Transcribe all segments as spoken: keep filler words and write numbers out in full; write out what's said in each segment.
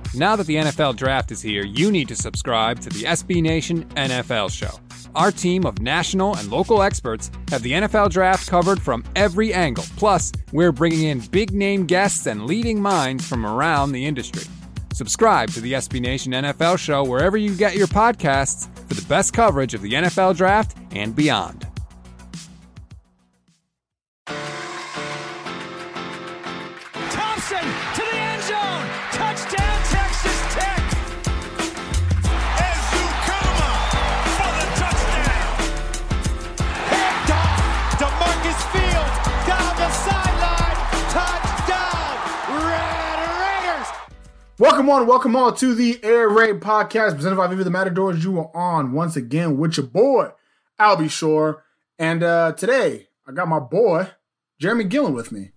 Now that the N F L Draft is here, you need to subscribe to the S B Nation N F L Show. Our team of national and local experts have the N F L Draft covered from every angle. Plus, we're bringing in big-name guests and leading minds from around the industry. Subscribe to the S B Nation N F L Show wherever you get your podcasts for the best coverage of the N F L Draft and beyond. Thompson to the end zone. Touchdown, Texas Tech. Ezukama for the touchdown. Picked off. DeMarcus Fields down the sideline. Touchdown, Red Raiders. Welcome on, welcome on to the Air Raid Podcast, presented by Viva the Matadors. You are on once again with your boy, Albie Shore. And uh, today, I got my boy, Jeremy Gillen, with me.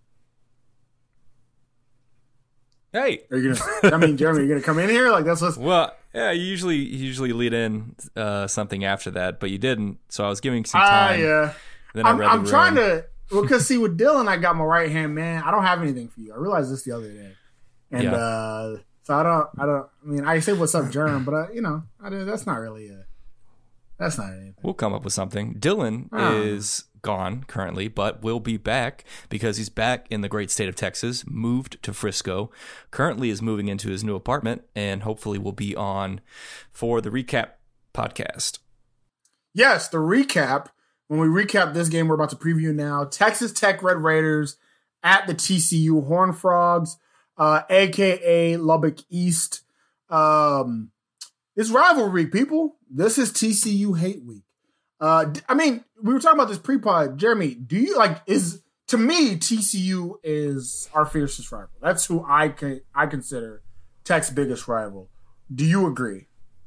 Hey, are you gonna? I mean, Jeremy, are you gonna come in here? Like that's what's. Well, yeah, you usually you usually lead in uh, something after that, but you didn't. So I was giving some Ah, time. uh, yeah. Then I I'm, read I'm the trying room. to. Well, because see, with Dylan, I got my right hand man. I don't have anything for you. I realized this the other day, and Yeah. uh, so I don't. I don't. I mean, I say what's up, Jerm, but I, you know, I, that's not really a. That's not anything. We'll come up with something. Dylan Ah. is gone currently, but will be back because he's back in the great state of Texas, moved to Frisco, currently is moving into his new apartment, and hopefully will be on for the recap podcast. Yes, the recap. When we recap this game we're about to preview now, Texas Tech Red Raiders at the T C U Horned Frogs, uh, a k a. Lubbock East. Um, it's rivalry, people. This is T C U hate week. Uh, d- I mean, we were talking about this pre-pod. Jeremy, do you, like, is, to me, T C U is our fiercest rival. That's who I can, I consider Tech's biggest rival. Do you agree?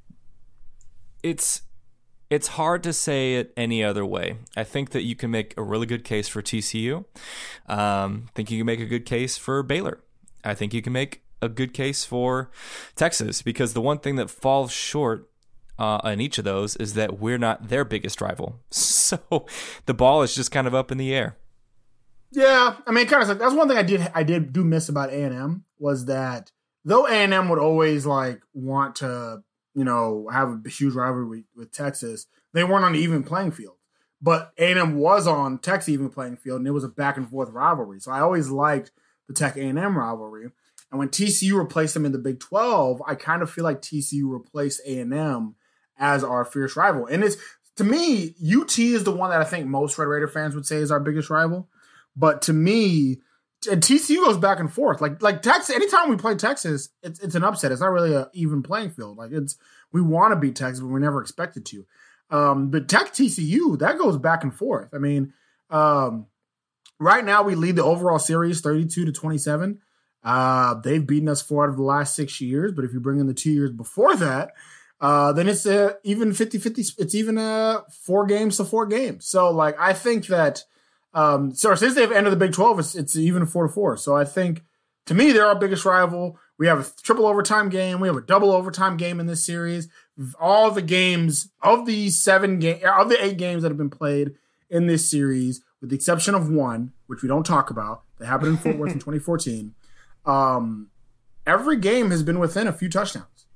It's it's hard to say it any other way. I think that you can make a really good case for T C U. Um, I think you can make a good case for Baylor. I think you can make a good case for Texas, because the one thing that falls short uh, in each of those is that we're not their biggest rival. So the ball is just kind of up in the air. Yeah, I mean, kind of like that's one thing I did I did do miss about A and M was that though A and M would always like want to, you know, have a huge rivalry with, with Texas, they weren't on the even playing field. But A and M was on Tech's even playing field, and it was a back and forth rivalry. So I always liked the Tech A and M rivalry. And when T C U replaced them in the Big twelve, I kind of feel like T C U replaced A and M as our fierce rival. And it's, to me, U T is the one that I think most Red Raider fans would say is our biggest rival. But to me, and T C U goes back and forth. Like like Texas, anytime we play Texas, it's it's an upset. It's not really an even playing field. Like it's we want to beat Texas, but we're never expected to. Um, but Tech T C U, that goes back and forth. I mean, um, right now we lead the overall series thirty-two to twenty-seven. Uh, they've beaten us four out of the last six years. But if you bring in the two years before that, uh, then it's a even fifty-fifty. It's even a four games to four games. So like I think that. Um, so since they've entered the Big twelve, it's, it's even a four to four. So I think, to me, they're our biggest rival. We have a triple overtime game. We have a double overtime game in this series. All the games of the seven game of the eight games that have been played in this series, with the exception of one, which we don't talk about, that happened in Fort Worth in twenty fourteen. Um, every game has been within a few touchdowns.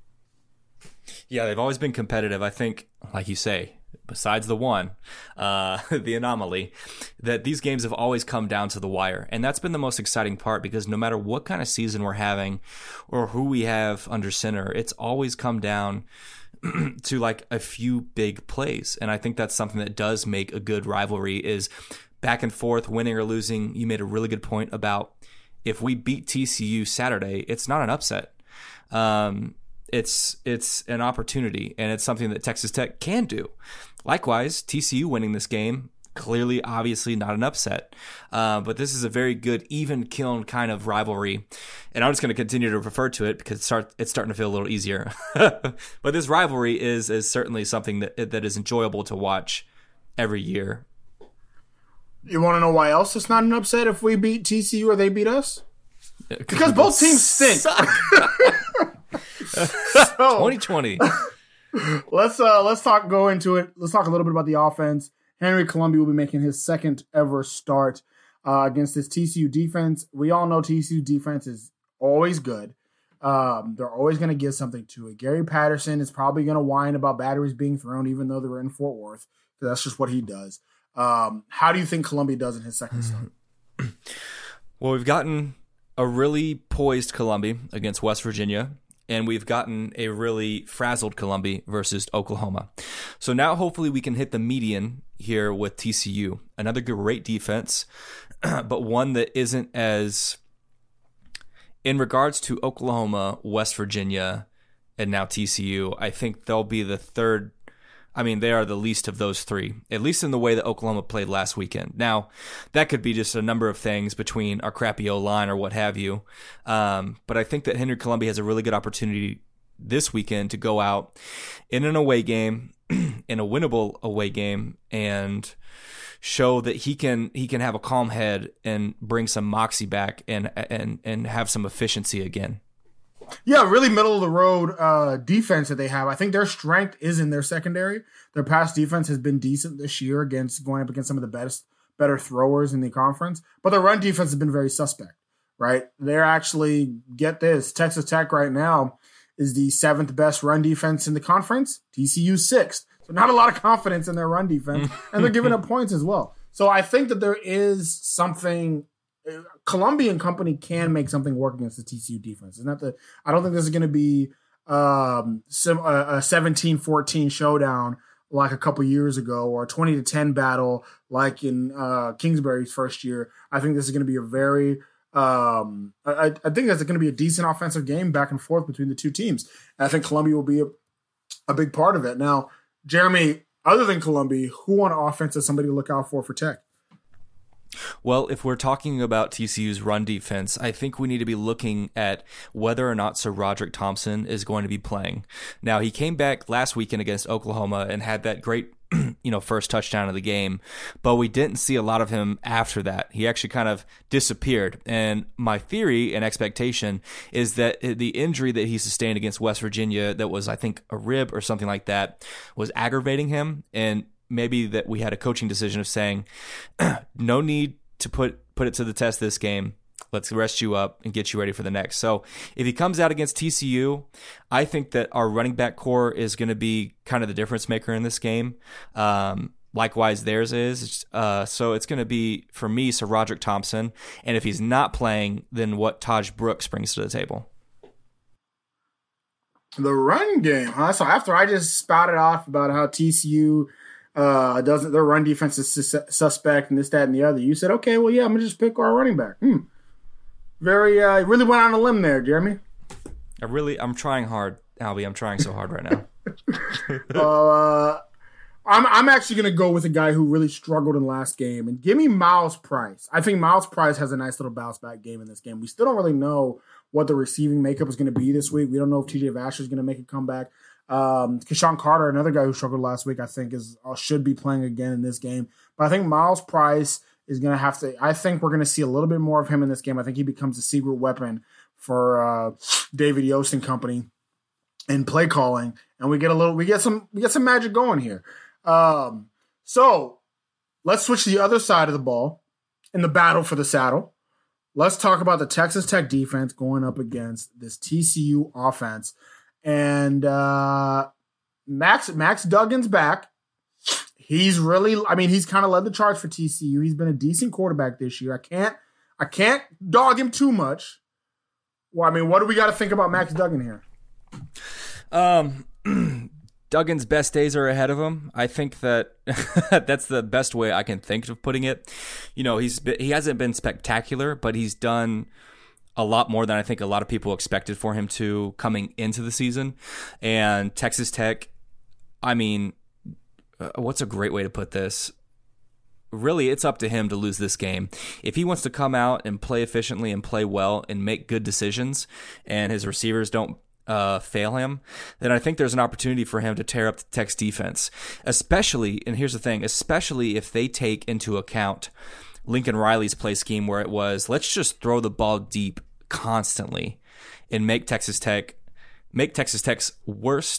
Yeah, they've always been competitive. I think, like you say, besides the one, uh, the anomaly, that these games have always come down to the wire. And that's been the most exciting part, because no matter what kind of season we're having or who we have under center, it's always come down to like a few big plays. And I think that's something that does make a good rivalry, is back and forth, winning or losing. You made a really good point about if we beat T C U Saturday, it's not an upset. Um, It's it's an opportunity, and it's something that Texas Tech can do. Likewise, T C U winning this game, clearly, obviously not an upset. Uh, but this is a very good, even-kiln kind of rivalry. And I'm just going to continue to refer to it because it's, start, it's starting to feel a little easier. But this rivalry is is certainly something that that is enjoyable to watch every year. You want to know why else it's not an upset if we beat T C U or they beat us? Because both teams stink. So, twenty twenty. let's uh let's talk go into it. Let's talk a little bit about the offense. Henry Columbia will be making his second ever start uh, against this T C U defense. We all know T C U defense is always good. Um, they're always going to give something to it. Gary Patterson is probably going to whine about batteries being thrown, even though they were in Fort Worth, because that's just what he does. Um, how do you think Columbia does in his second start? Well, we've gotten a really poised Columbia against West Virginia, and we've gotten a really frazzled Columbia versus Oklahoma. So now hopefully we can hit the median here with T C U. Another great defense, but one that isn't as, in regards to Oklahoma, West Virginia, and now T C U, I think they'll be the third. I mean, they are the least of those three, at least in the way that Oklahoma played last weekend. Now, that could be just a number of things between our crappy O-line or what have you. Um, but I think that Henry Columbia has a really good opportunity this weekend to go out in an away game, in a winnable away game, and show that he can he can have a calm head and bring some moxie back and and and have some efficiency again. Yeah, really middle of the road uh, defense that they have. I think their strength is in their secondary. Their pass defense has been decent this year against going up against some of the best, better throwers in the conference. But their run defense has been very suspect, right? They're actually, get this, Texas Tech right now is the seventh best run defense in the conference. T C U sixth. So not a lot of confidence in their run defense. And they're giving up points as well. So I think that there is something – Columbia and company can make something work against the T C U defense. It's not the, I don't think this is going to be um, some, a, a seventeen fourteen showdown like a couple years ago, or a twenty to ten battle like in uh, Kingsbury's first year. I think this is going to be a very um, I, I think that's going to be a decent offensive game back and forth between the two teams. And I think Columbia will be a, a big part of it. Now, Jeremy, other than Columbia, who on offense is somebody to look out for for Tech? Well, if we're talking about T C U's run defense, I think we need to be looking at whether or not Sir Roderick Thompson is going to be playing. Now, he came back last weekend against Oklahoma and had that great, you know, first touchdown of the game, but we didn't see a lot of him after that. He actually kind of disappeared. And my theory and expectation is that the injury that he sustained against West Virginia, that was, I think, a rib or something like that, was aggravating him. And maybe that we had a coaching decision of saying, no need to put put it to the test this game. Let's rest you up and get you ready for the next. So if he comes out against T C U, I think that our running back core is going to be kind of the difference maker in this game. Um, likewise, theirs is. Uh, so it's going to be, for me, Sir Roderick Thompson. And if he's not playing, then what Taj Brooks brings to the table. The run game, huh? So after I just spouted off about how T C U uh, doesn't, their run defense is sus- suspect and this, that, and the other, you said, okay, well, yeah, I'm going to just pick our running back. Hmm. Very, uh, really went on a limb there, Jeremy. I really, I'm trying hard, Albie. I'm trying so hard right now. uh, I'm, I'm actually going to go with a guy who really struggled in the last game, and give me Miles Price. I think Miles Price has a nice little bounce back game in this game. We still don't really know what the receiving makeup is going to be this week. We don't know if T J Vasher is going to make a comeback. Um, Keshawn Carter, another guy who struggled last week, I think is uh, should be playing again in this game. But I think Miles Price is going to have to, I think we're going to see a little bit more of him in this game. I think he becomes a secret weapon for uh, David Yost and company in play calling. And we get a little, we get some, we get some magic going here. Um, so let's switch to the other side of the ball in the battle for the saddle. Let's talk about the Texas Tech defense going up against this T C U offense. And uh, Max Max Duggan's back. He's really, I mean, he's kind of led the charge for T C U. He's been a decent quarterback this year. I can't, I can't dog him too much. Well, I mean, what do we got to think about Max Duggan here? Um, Duggan's best days are ahead of him. I think that that's the best way I can think of putting it. You know, he's been, he hasn't been spectacular, but he's done a lot more than I think a lot of people expected for him to coming into the season. And Texas Tech, I mean, uh, what's a great way to put this? Really, it's up to him to lose this game. If he wants to come out and play efficiently and play well and make good decisions, and his receivers don't uh, fail him, then I think there's an opportunity for him to tear up the Tech's defense. Especially, and here's the thing, especially if they take into account Lincoln Riley's play scheme, where it was, let's just throw the ball deep constantly and make Texas Tech make Texas Tech's worst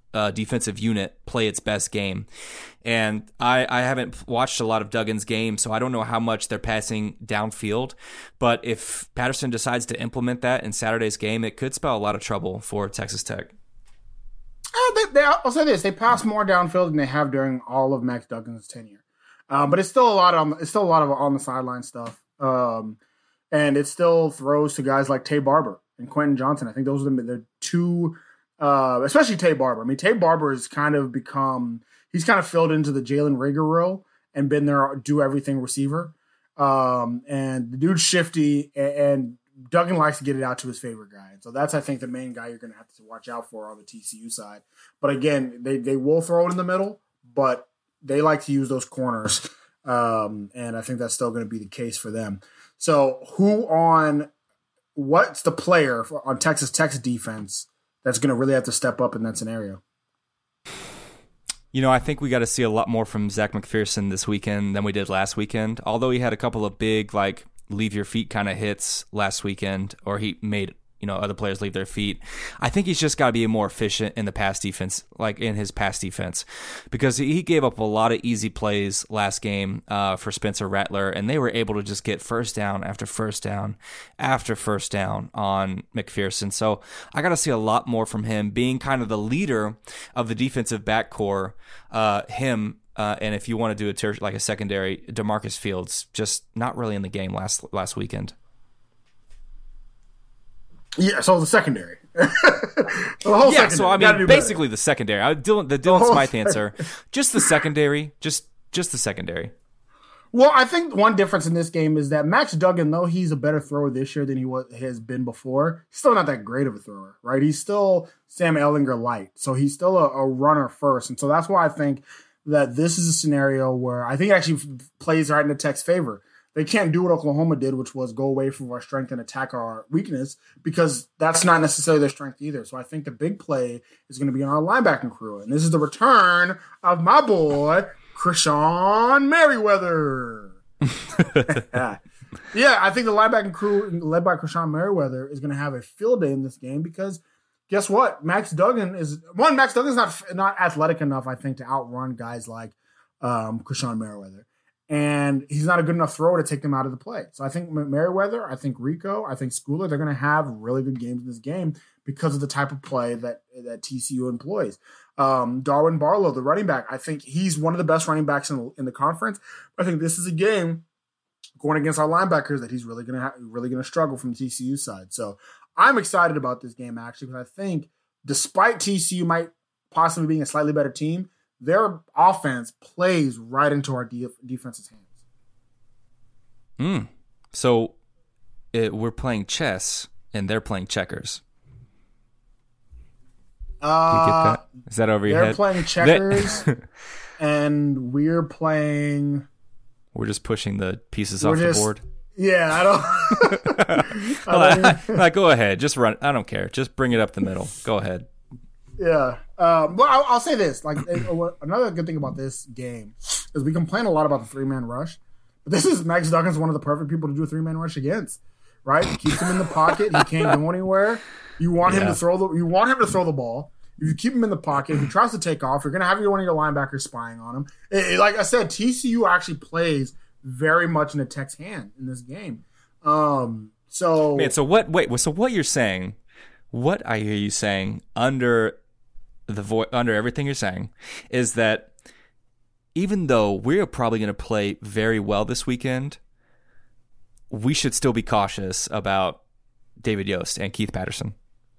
uh, defensive unit play its best game. And I, I haven't watched a lot of Duggan's game, so I don't know how much they're passing downfield. But if Patterson decides to implement that in Saturday's game, it could spell a lot of trouble for Texas Tech. Uh, they, they, I'll say this: they pass more downfield than they have during all of Max Duggan's tenure. Um, but it's still a lot on it's still a lot of on the sideline stuff, um, and it still throws to guys like Tay Barber and Quentin Johnson. I think those are the, the two, uh, especially Tay Barber. I mean, Tay Barber has kind of become he's kind of filled into the Jalen Reagor role and been their do everything receiver. Um, and the dude's shifty, and, and Duggan likes to get it out to his favorite guy. And so that's, I think, the main guy you're going to have to watch out for on the T C U side. But again, they, they will throw it in the middle, but they like to use those corners. Um, and I think that's still going to be the case for them. So who on what's the player for, on Texas Tech's defense that's going to really have to step up in that scenario? You know, I think we got to see a lot more from Zach McPherson this weekend than we did last weekend. Although he had a couple of big, like, leave your feet kind of hits last weekend, or he made, you know, other players leave their feet. I think he's just got to be more efficient in the pass defense, like in his pass defense, because he gave up a lot of easy plays last game uh, for Spencer Rattler, and they were able to just get first down after first down after first down on McPherson. So I got to see a lot more from him being kind of the leader of the defensive back core, uh, him. Uh, and if you want to do a ter- like a secondary, DeMarcus Fields just not really in the game last last weekend. Yeah, so the secondary. the whole yeah, secondary. so I mean, basically better. the secondary. I, Dylan, the Dylan the Smythe answer, just the secondary, just just the secondary. Well, I think one difference in this game is that Max Duggan, though he's a better thrower this year than he was, has been before, he's still not that great of a thrower, right? He's still Sam Ehlinger light, so he's still a, a runner first, and so that's why I think that this is a scenario where I think it actually plays right in the Tech's favor. They can't do what Oklahoma did, which was go away from our strength and attack our weakness, because that's not necessarily their strength either. So I think the big play is going to be on our linebacking crew. And this is the return of my boy, Krishan Merriweather. Yeah, I think the linebacking crew led by Krishan Merriweather is going to have a field day in this game, because guess what? Max Duggan is one. Max Duggan's not not athletic enough, I think, to outrun guys like um, Krishan Merriweather, and he's not a good enough thrower to take them out of the play. So I think Merriweather, I think Rico, I think Schooler, they're going to have really good games in this game because of the type of play that that T C U employs. Um, Darwin Barlow, the running back, I think he's one of the best running backs in, in the conference. I think this is a game going against our linebackers that he's really going to ha- really going to struggle from the T C U side. So I'm excited about this game, actually, because I think despite T C U might possibly being a slightly better team, their offense plays right into our de- defense's hands. Mm. So it, we're playing chess, and they're playing checkers. Uh, you get that? Is that over your they're head? They're playing checkers, and we're playing... We're just pushing the pieces we're off just, the board. Yeah, I don't... I don't like, like, go ahead. Just run. I don't care. Just bring it up the middle. Go ahead. Yeah. Um, well, I'll, I'll say this. Like another good thing about this game is we complain a lot about the three-man rush, but this is Max Duggan's one of the perfect people to do a three-man rush against, right? He keeps him in the pocket. He can't go anywhere. You want him yeah. to throw the. You want him to throw the ball. If you keep him in the pocket, if he tries to take off, you're going to have one of your linebackers spying on him. It, it, like I said, T C U actually plays very much in the Tech's hand in this game. Um, so, man, so what? Wait, so what you're saying? What I hear you saying under the vo- under everything you're saying is that even though we're probably going to play very well this weekend, we should still be cautious about David Yost and Keith Patterson.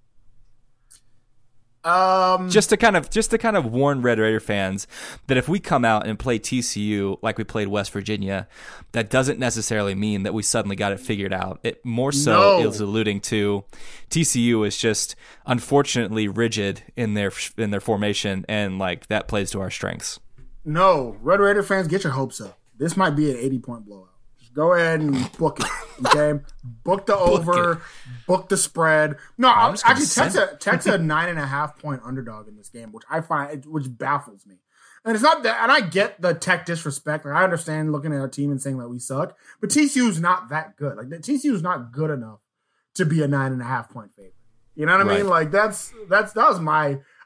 Um, just to kind of just to kind of warn Red Raider fans that if we come out and play T C U like we played West Virginia, that doesn't necessarily mean that we suddenly got it figured out. It more so no. is alluding to T C U is just unfortunately rigid in their in their formation, and like that plays to our strengths. No, Red Raider fans, get your hopes up. This might be an eighty point blowout. Just go ahead and book it. Okay, book the over, book, book the spread. No, I'm actually Tech's a, Tech's a nine and a half point underdog in this game, which I find which baffles me. And it's not that, and I get the Tech disrespect. Like I understand looking at our team and saying that we suck, but T C U's not that good. Like T C U's not good enough to be a nine and a half point favorite. You know what I right. mean? Like that's that's that was my.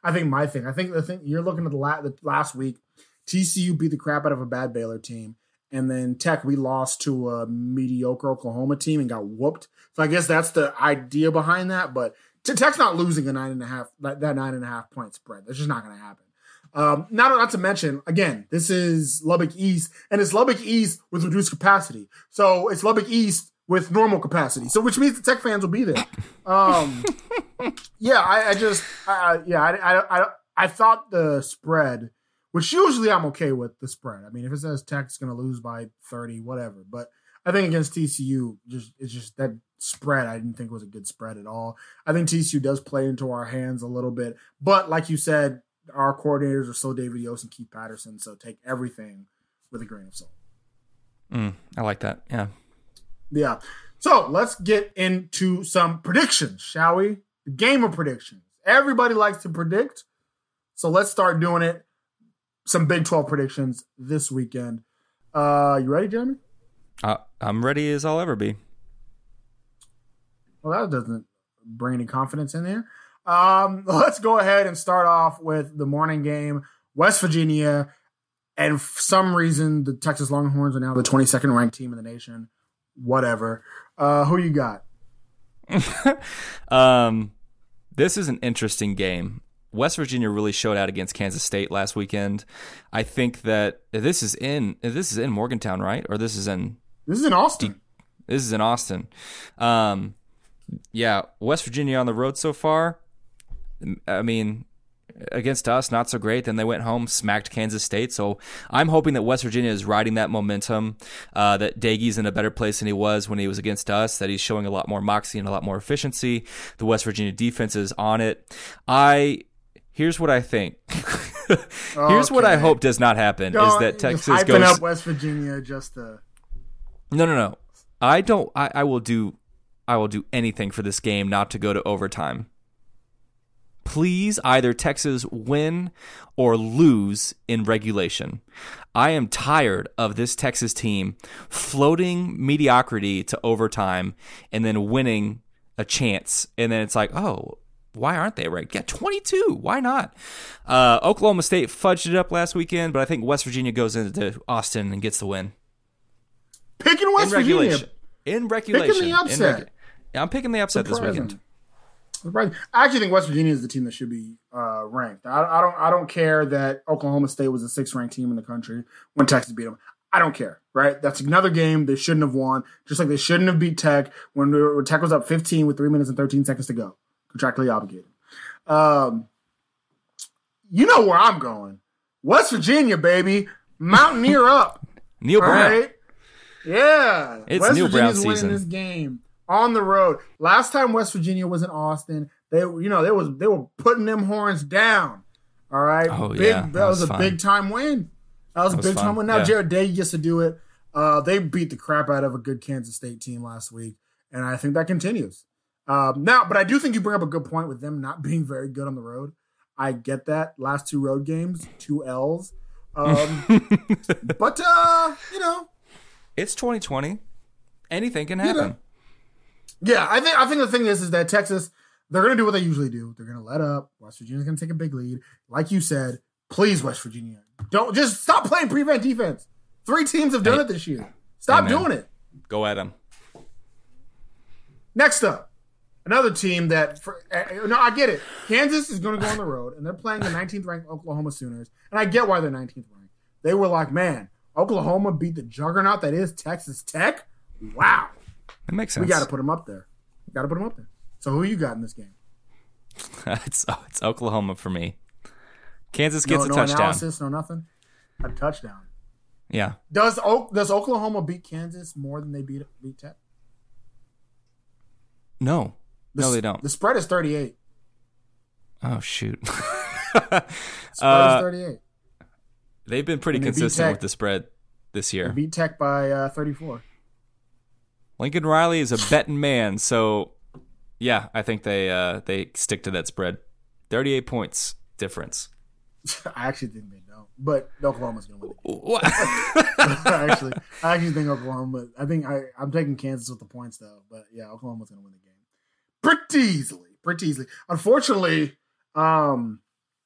I think my thing. I think the thing you're looking at the, la- the last week, T C U beat the crap out of a bad Baylor team, and then Tech we lost to a mediocre Oklahoma team and got whooped. So I guess that's the idea behind that. But Tech's not losing a nine and a half that, that nine and a half point spread. That's just not going to happen. Um, not, not to mention, again, this is Lubbock East, and it's Lubbock East with reduced capacity. So it's Lubbock East with normal capacity. So which means the Tech fans will be there. Um, yeah, I, I just, uh, yeah, I, I, I, I thought the spread, which usually I'm okay with the spread. I mean, if it says Tech's going to lose by thirty, whatever. But I think against T C U, just it's just that spread I didn't think was a good spread at all. I think T C U does play into our hands a little bit. But like you said, our coordinators are still David Yost and Keith Patterson, so take everything with a grain of salt. Mm, I like that. Yeah. Yeah. So let's get into some predictions, shall we? The game of predictions. Everybody likes to predict, so let's start doing it. Some Big twelve predictions this weekend. Uh, you ready, Jeremy? Uh, I'm ready as I'll ever be. Well, that doesn't bring any confidence in there. Um, let's go ahead and start off with the morning game. West Virginia, and for some reason, the Texas Longhorns are now the twenty-second ranked team in the nation. Whatever. Uh, who you got? um, this is an interesting game. West Virginia really showed out against Kansas State last weekend. I think that this is in this is in Morgantown, right? Or this is in this is in Austin. This is in Austin. Um, yeah, West Virginia on the road so far. I mean, against us, not so great. Then they went home, smacked Kansas State. So I'm hoping that West Virginia is riding that momentum, uh, that Daigie's in a better place than he was when he was against us, that he's showing a lot more moxie and a lot more efficiency. The West Virginia defense is on it. I Here's what I think. Here's okay. what I hope does not happen Don't, is that Texas hyping goes up West Virginia just to. No, no, no. I don't. I, I will do. I will do anything for this game not to go to overtime. Please, either Texas win or lose in regulation. I am tired of this Texas team floating mediocrity to overtime and then winning a chance, and then it's like, oh, why aren't they ranked? Yeah, twenty-two. Why not? Uh, Oklahoma State fudged it up last weekend, but I think West Virginia goes into Austin and gets the win. Picking West in regulation. Virginia. In regulation. Picking the upset. Regu- yeah, I'm picking the upset Surprising. this weekend. Surprising. I actually think West Virginia is the team that should be uh, ranked. I, I don't. I don't care that Oklahoma State was the sixth ranked team in the country when Texas beat them. I don't care. Right? That's another game they shouldn't have won. Just like they shouldn't have beat Tech when, we were, when Tech was up fifteen with three minutes and thirteen seconds to go. Contractually obligated. Um, you know where I'm going. West Virginia, baby. Mountaineer up. Neil Brown. Right? Yeah. It's West Neil Virginia's Brown winning season. this game on the road. Last time West Virginia was in Austin, they you know they was they were putting them horns down. All right. Oh, big, yeah. That, That was, was a fun. big time win. That was That a was big fun. time win. Now Yeah. Jared Day gets to do it. Uh, they beat the crap out of a good Kansas State team last week, and I think that continues. Um, now, but I do think you bring up a good point with them not being very good on the road. I get that. Last two road games, two L's. Um, but, uh, you know. It's twenty twenty. Anything can You happen. know. Yeah, I think I think the thing is, is that Texas, they're going to do what they usually do. They're going to let up. West Virginia's going to take a big lead. Like you said, please, West Virginia. Don't just stop playing prevent defense. Three teams have done Hey. it this year. Stop Hey, man. doing it. Go at them. Next up, another team that, for, uh, no, I get it. Kansas is going to go on the road, and they're playing the nineteenth ranked Oklahoma Sooners. And I get why they're nineteenth ranked. They were like, man, Oklahoma beat the juggernaut that is Texas Tech. Wow. It makes sense. We got to put them up there. Got to put them up there. So who you got in this game? it's oh, it's Oklahoma for me. Kansas No, gets a no touchdown. analysis, no nothing. A touchdown. Yeah. Does o- does Oklahoma beat Kansas more than they beat beat Tech? No. The, no, s- they don't. The spread is thirty-eight. Oh shoot. Spread Uh, is thirty-eight. They've been pretty And they beat consistent Tech. with the spread this They year. beat Tech by uh, thirty-four. Lincoln Riley is a betting man, so yeah, I think they uh, they stick to that spread. thirty-eight points difference. I actually think they don't, but Oklahoma's going to win. What? I actually, I actually think Oklahoma. I think I, I'm taking Kansas with the points though, but yeah, Oklahoma's going to win the game pretty easily, pretty easily. Unfortunately, um,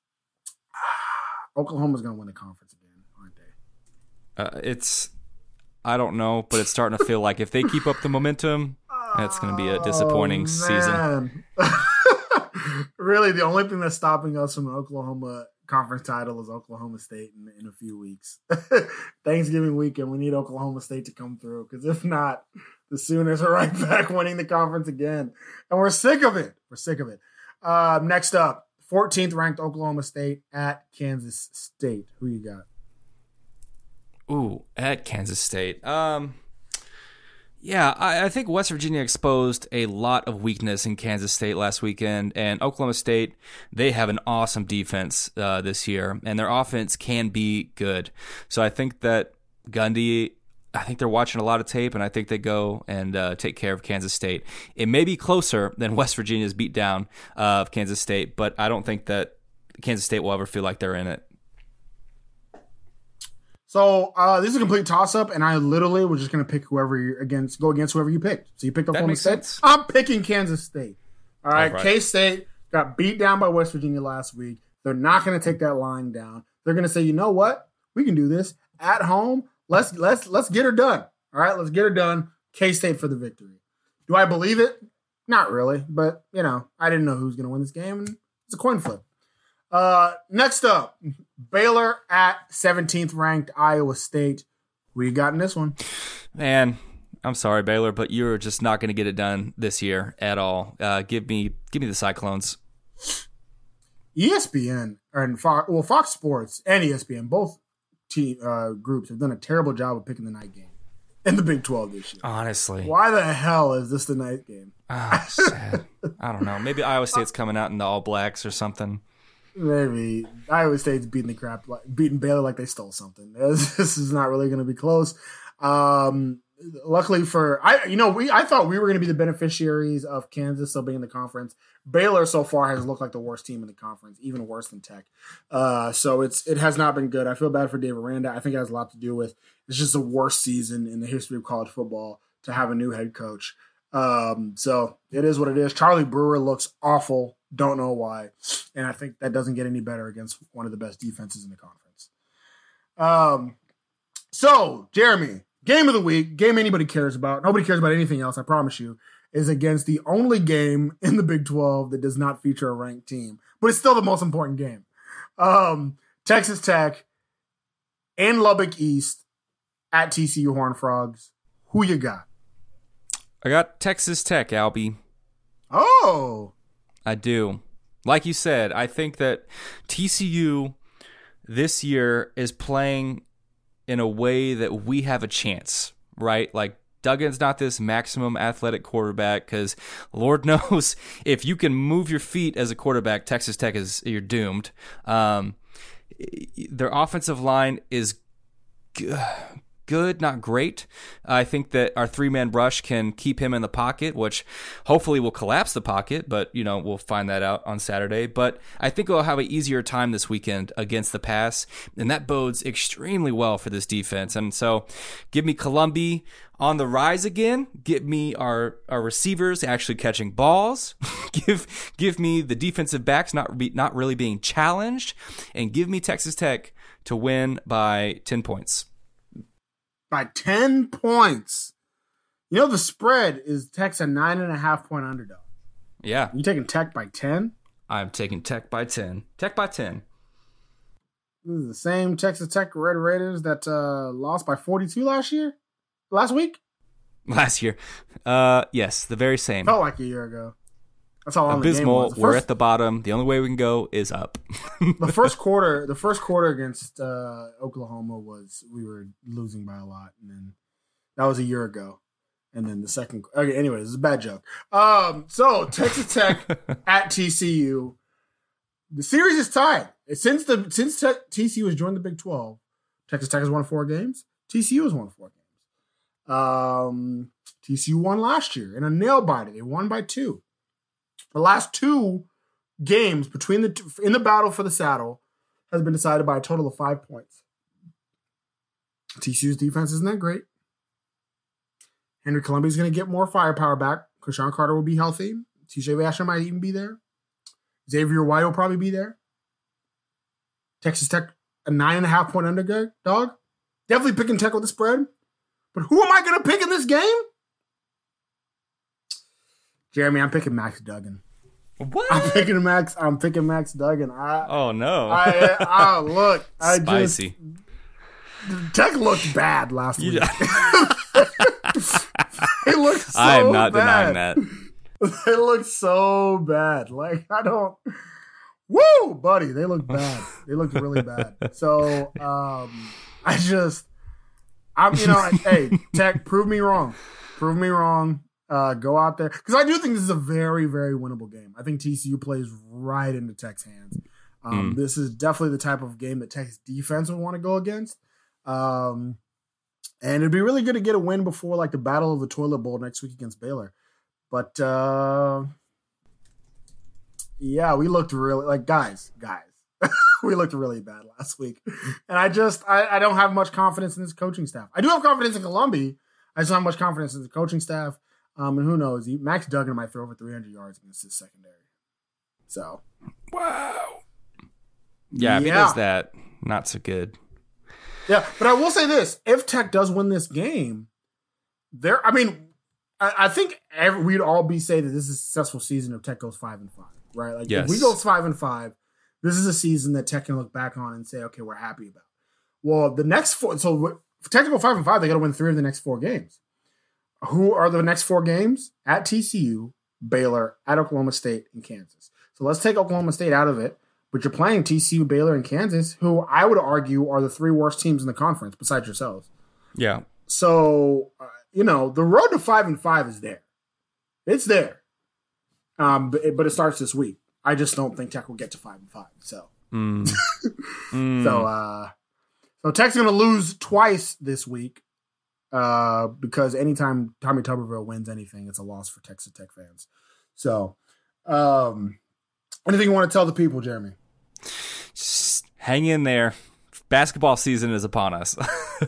Oklahoma's going to win the conference again, aren't they? Uh, it's, I don't know, but it's starting to feel like if they keep up the momentum, it's going to be a disappointing oh, season. Really, the only thing that's stopping us from an Oklahoma conference title is Oklahoma State in, in a few weeks. Thanksgiving weekend, we need Oklahoma State to come through, because if not, the Sooners are right back winning the conference again. And we're sick of it. We're sick of it. Uh, next up, fourteenth ranked Oklahoma State at Kansas State. Who you got? Ooh, at Kansas State. Um, yeah, I, I think West Virginia exposed a lot of weakness in Kansas State last weekend, and Oklahoma State, they have an awesome defense uh, this year, and their offense can be good. So I think that Gundy, I think they're watching a lot of tape, and I think they go and uh, take care of Kansas State. It may be closer than West Virginia's beatdown uh, of Kansas State, but I don't think that Kansas State will ever feel like they're in it. So uh, this is a complete toss-up, and I literally was just going to pick whoever you against, go against whoever you picked. So you picked Oklahoma State. Sense. I'm picking Kansas State. All right, All right. K-State got beat down by West Virginia last week. They're not going to take that line down. They're going to say, you know what? We can do this at home. Let's let's let's get her done. All right, let's get her done. K-State for the victory. Do I believe it? Not really, but you know, I didn't know who was going to win this game, and it's a coin flip. Uh, next up, Baylor at seventeenth ranked Iowa State. Who you got in this one? Man, I'm sorry, Baylor, but you're just not going to get it done this year at all. Uh, give me, give me the Cyclones. E S P N and Fox, well, Fox Sports and E S P N, both team uh, groups have done a terrible job of picking the night game in the Big twelve this year. Honestly, why the hell is this the night game? Oh, sad. I don't know. Maybe Iowa State's coming out in the All Blacks or something. Maybe Iowa State's beating the crap, beating Baylor like they stole something. This is not really going to be close. Um, luckily for I, you know, we I thought we were going to be the beneficiaries of Kansas still being in the conference. Baylor so far has looked like the worst team in the conference, even worse than Tech. Uh, so it's it has not been good. I feel bad for Dave Aranda. I think it has a lot to do with it's just the worst season in the history of college football to have a new head coach. Um, so it is what it is. Charlie Brewer looks awful. Don't know why. And I think that doesn't get any better against one of the best defenses in the conference. Um, so, Jeremy, game of the week, game anybody cares about, nobody cares about anything else, I promise you, is against the only game in the Big twelve that does not feature a ranked team. But it's still the most important game. Um, Texas Tech and Lubbock East at T C U Horned Frogs. Who you got? I got Texas Tech, Albie. Oh, I do. Like you said, I think that T C U this year is playing in a way that we have a chance, right? Like Duggan's not this maximum athletic quarterback because Lord knows if you can move your feet as a quarterback, Texas Tech is you're doomed. Um, their offensive line is good. Good, not great. I think that our three-man rush can keep him in the pocket, which hopefully will collapse the pocket, but, you know, we'll find that out on Saturday. But I think we'll have an easier time this weekend against the pass, and that bodes extremely well for this defense. And so give me Columbi on the rise again. Give me our, our receivers actually catching balls. give give me the defensive backs not, be, not really being challenged, and give me Texas Tech to win by ten points. By ten points. You know, the spread is Tech's a nine and a half point underdog. Yeah. You taking Tech by ten? I'm taking Tech by ten. Tech by ten. This is the same Texas Tech Red Raiders that uh, lost by forty-two last year? Last week? Last year. Uh, yes, the very same. Felt like a year ago. That's all on Abysmal. the game was. We're first, at the bottom. The only way we can go is up. the first quarter, the first quarter against uh, Oklahoma was we were losing by a lot, and then that was a year ago. And then the second, okay. Anyways, it's a bad joke. Um, so Texas Tech at T C U. The series is tied since the since te- T C U has joined the Big twelve. Texas Tech has won four games. T C U has won four games. Um, T C U won last year in a nail biter. They won by two. The last two games between the two, in the battle for the saddle has been decided by a total of five points. T C U's defense isn't that great. Henry Columbi is going to get more firepower back. Krishan Carter will be healthy. T J Vasher might even be there. Xavier White will probably be there. Texas Tech a nine and a half point underdog. Definitely picking Tech with the spread. But who am I going to pick in this game? Jeremy, I'm picking Max Duggan. What? I'm picking Max. I'm picking Max Duggan. I, oh no! I, I look. I Spicy. Just, Tech looked bad last week. They looked so I am not bad. denying that. They look so bad. Like, I don't. Woo, buddy. They look bad. They looked really bad. So, um, I just, I'm, you know, hey, Tech, prove me wrong. Prove me wrong. Uh, go out there. Because I do think this is a very, very winnable game. I think T C U plays right into Tech's hands. Um, mm. This is definitely the type of game that Tech's defense would want to go against. Um, and it'd be really good to get a win before like the Battle of the Toilet Bowl next week against Baylor. But uh, yeah, we looked really like guys, guys. We looked really bad last week, and I just I, I don't have much confidence in this coaching staff. I do have confidence in Columbia. I just don't have much confidence in the coaching staff. Um, and who knows? He, Max Duggan might throw over three hundred yards against his secondary. So, wow. Yeah, if he yeah. does that, not so good. Yeah, but I will say this: if Tech does win this game, there. I mean, I, I think every, we'd all be saying that this is a successful season if Tech goes five and five, right? Like yes. if we go five and five, this is a season that Tech can look back on and say, okay, we're happy about. Well, the next four. So for Tech to go five and five, they got to win three of the next four games. Who are the next four games? At T C U, Baylor, at Oklahoma State, and Kansas. So let's take Oklahoma State out of it. But you're playing T C U, Baylor, and Kansas, who I would argue are the three worst teams in the conference besides yourselves. Yeah. So, uh, you know, the road to five and five is there. It's there. Um, but, it, but it starts this week. I just don't think Tech will get to five and five. So, mm. mm. so, uh, so Tech's going to lose twice this week uh, because anytime Tommy Tuberville wins anything, it's a loss for Texas Tech fans. So, um, anything you want to tell the people, Jeremy? Just hang in there. Basketball season is upon us.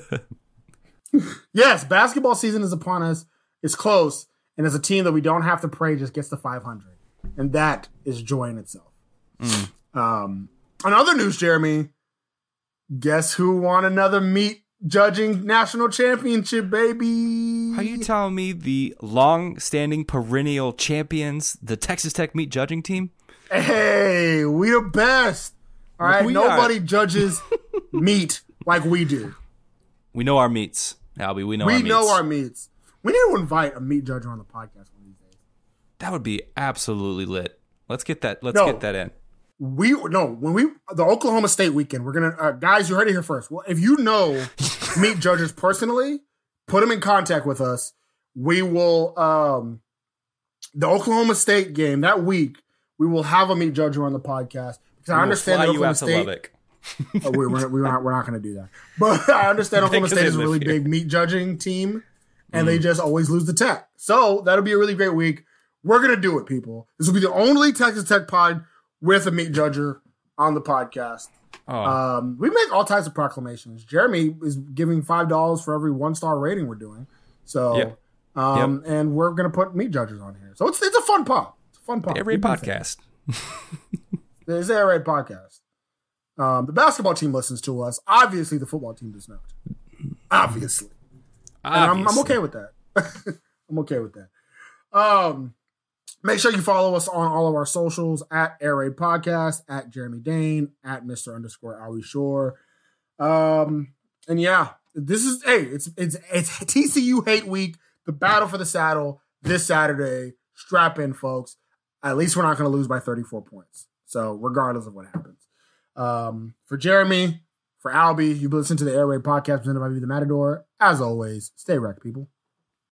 Yes, basketball season is upon us. It's close. And as a team that we don't have to pray just gets to five hundred. And that is joy in itself. Mm. Um, on other news, Jeremy, guess who won another meat judging national championship, baby? Are you telling me the long-standing perennial champions, the Texas Tech meat judging team? Hey, we the best. All right, we nobody are. judges meat like we do. We know our meats, Albie. We know we our meats. We know our meats. We need to invite a meat judger on the podcast one of these days. That would be absolutely lit. Let's get that. Let's no, get that in. We no when we the Oklahoma State weekend. We're gonna uh, guys. You heard it here first. Well, if you know meat judges personally, put them in contact with us. We will um, the Oklahoma State game that week. We will have a meat judger on the podcast because we I understand that Oklahoma State. oh, we, we're, we're not we're not going to do that. But I understand Oklahoma State is a really here. big meat judging team, and mm. they just always lose the Tech. So that'll be a really great week. We're going to do it, people. This will be the only Texas Tech pod with a meat judger on the podcast. Oh. Um, we make all types of proclamations. Jeremy is giving five dollars for every one star rating we're doing. So, yep. Um, yep. and we're going to put meat judgers on here. So it's it's a fun pod. It's a fun pod. The Air Raid podcast. It's the Air Raid podcast. Um, the basketball team listens to us. Obviously, the football team does not. Obviously. Obviously. And I'm, I'm okay with that. I'm okay with that. Um, make sure you follow us on all of our socials at Air Raid Podcast, at Jeremy Dane, at Mister underscore Albie Shore. Um, and yeah, this is, hey, it's, it's, it's T C U Hate Week, the battle for the saddle this Saturday. Strap in, folks. At least we're not going to lose by thirty-four points. So, regardless of what happens. Um, for Jeremy, for Albie, you've listened to the Air Raid Podcast presented by Me the Matador. As always, stay wrecked, people.